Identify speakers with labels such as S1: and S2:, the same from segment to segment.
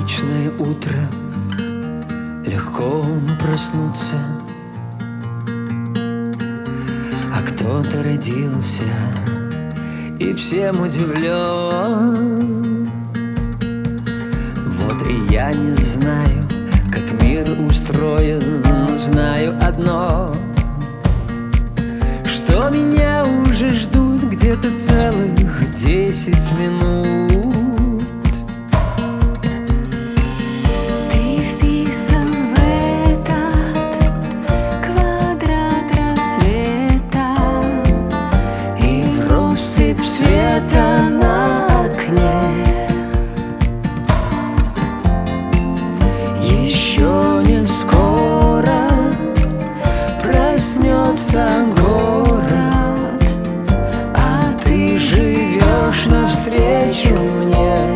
S1: Отличное утро, легко проснуться, а кто-то родился и всем удивлен. Вот и я не знаю, как мир устроен, но знаю одно, что меня уже ждут где-то целых 10 минут.
S2: Ты вписан в этот квадрат рассвета,
S1: И в россыпь света на окне еще не скоро проснется город, а ты живешь навстречу мне.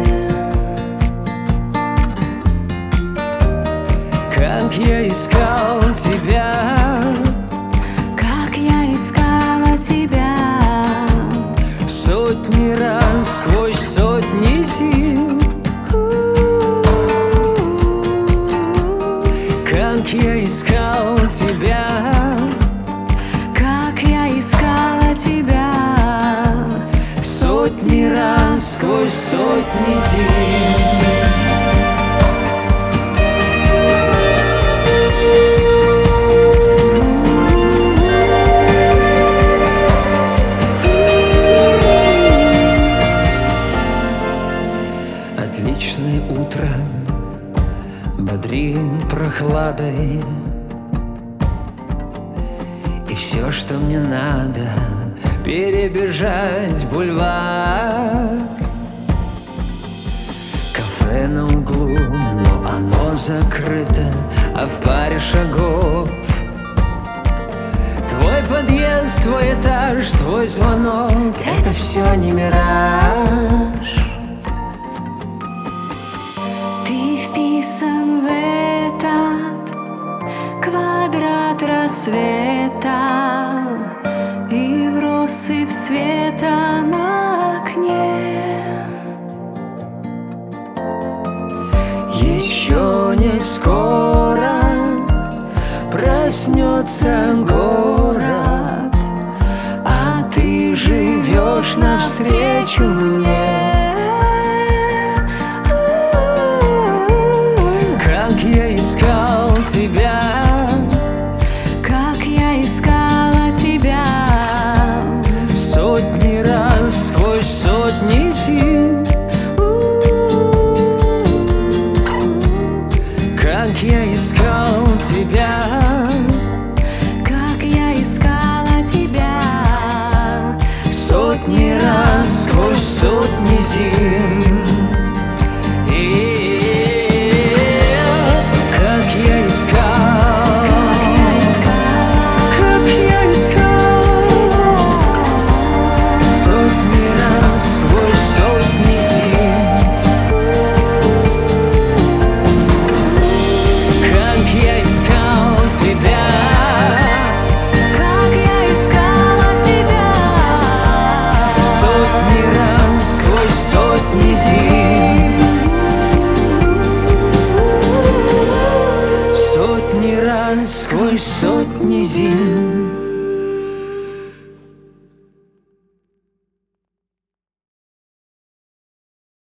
S1: Как я искал тебя,
S2: как я искала тебя,
S1: сотни раз сквозь сотни зим. Как я искал тебя,
S2: как я искала тебя,
S1: сотни раз сквозь сотни зим. Отличное утро бодрит прохладой, и все, что мне надо, перебежать бульвар. Кафе на углу, но оно закрыто, а в паре шагов твой подъезд, твой этаж, твой звонок — это все не мираж.
S2: ты вписан в этот квадрат рассвета, и в россыпь света на окне
S1: Еще не скоро проснется город, а ты живешь навстречу мне. Как я искал тебя,
S2: как я искала тебя,
S1: сотни раз сквозь сотни зим. Как я искал тебя,
S2: как я искала тебя,
S1: сотни раз сквозь сотни зим.